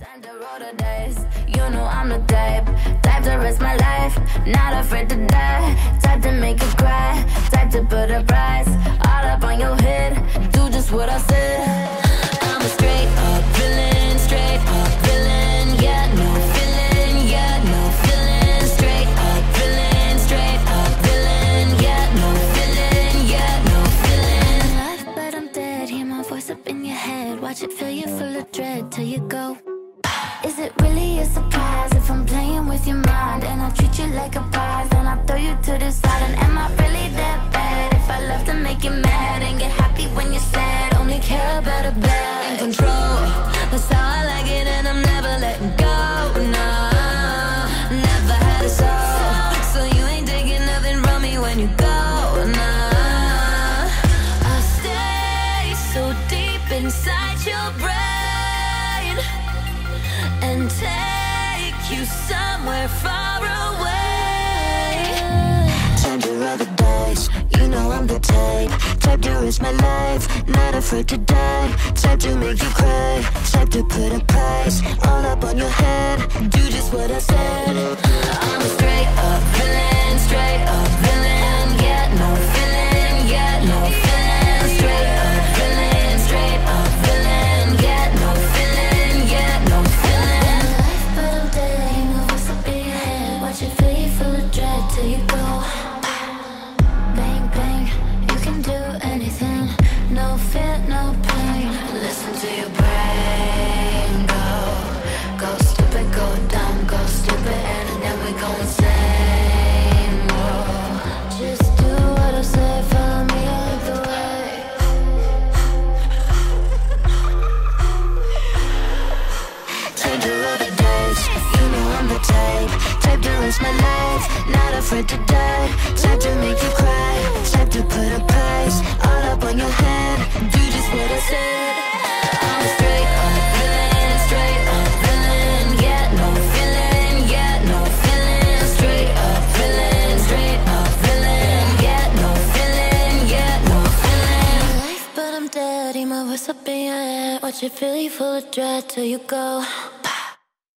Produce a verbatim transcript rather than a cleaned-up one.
Time to roll the dice. You know I'm the type, type to risk my life, not afraid to die. Type to make you cry, type to put a price all up on your head. Do just what I said. I'm a straight up villain, straight up villain. Yeah, no feeling, yeah, no feeling. Straight up villain, straight up villain. Yeah, no feeling, yeah, no feeling. Alive, but I'm dead. Hear my voice up in your head. Watch it fill you full of dread till you go. Is it really a surprise if I'm playing with your mind and I treat you like a prize, then I throw you to the side? And am I really that bad if I love to make you mad and get happy when you're sad? Only care about a bad. In control, that's how I like it, and I'm never letting go. Nah, never had a soul, so you ain't taking nothing from me when you go. Nah, I stay so deep inside your brain and take you somewhere far away. Time to roll the dice. You know I'm the type, type to risk my life, not afraid to die. Type to make you cry, type to put a price all up on your head. Do just what I said. I'm a straight up villain, straight up villain. Yeah, no feeling, yeah, no feeling. Straight up villain, straight up villain. Yeah, no feeling, yeah, no feeling. But I'm dead, you know what's up in your head. Watch it fill you full of dread till you go. Bang, bang, you can do anything. No fear, no pain. Listen to your brain go. Go stupid, go dumb, go stupid, and then we go insane. Whoa. Just do what I say, follow me all the way. Time to roll the dice. You know I'm the type, type to risk my life, not afraid to die. Type to make you cry, type to put a price all up on your head. Do just what I said. I'm a straight up villain, straight up villain. Yeah, no feeling, yeah, no feeling. Straight up villain, straight up villain. Yeah, no feeling, yeah, no feeling. Life, but I'm dead. Hear my voice up in your head. Watch it fill you full of dread till you go.